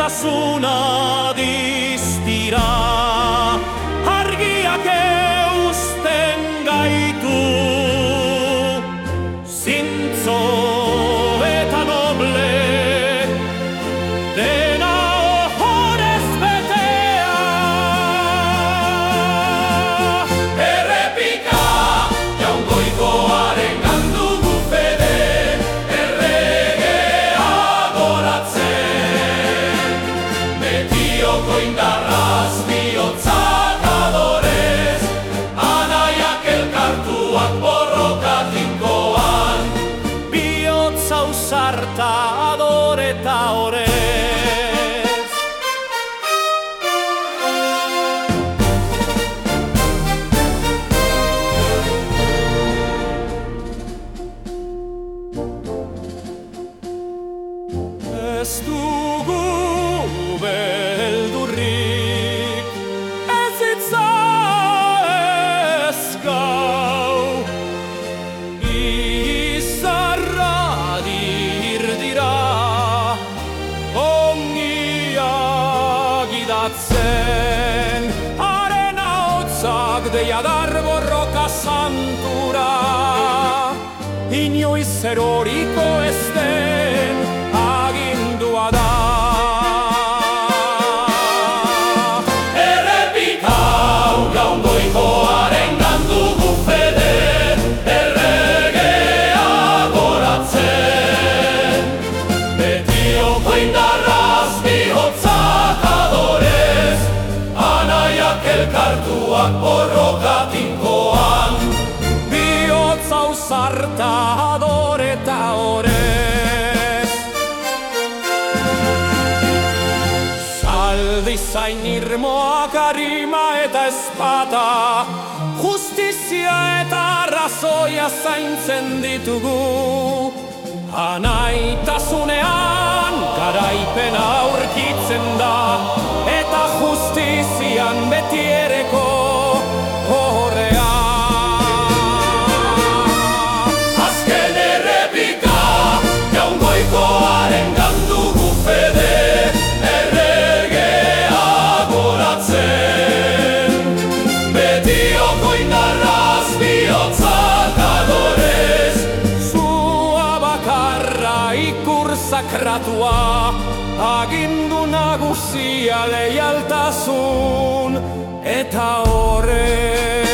maitasuna diztira, argiak eusten gaitu, zintzo eta noble, dena ohorez betea. Errepika Jaungoikoaren gandugu fede, erregea adoratzen, betioko indarraz bihotzak adorez, anaiak elkartuak borroka tinkoan, bihotz ausarta adoreta orez. Ez dugu beldurrik, ez hitza ez gau, izarra dira, ongia gidatzen, haren ahotsak deiadar borroka santura, inoiz eroriko ez den agindua da. Errepikau Jaungoikoaren gandugu fede, erregea adoratzen, betioko indarraz bihotzak adorez, anaiak elkartuak borroka tinkoan, bihotz ausarta adoreta orez. Zaldi zain irmoak arima eta ezpata, justizia eta arrazoia zaintzen ditugu, anaitasunean garaipena aurkitzen da, eta justizian betiereko horrea. Azken errepika Jaungoikoaren gandugu fede, erregea adoratzen, betioko indarraz bihotzak adorez, zua bakarra ikur sakratua, agindu nagusia leialtasun eta horrez.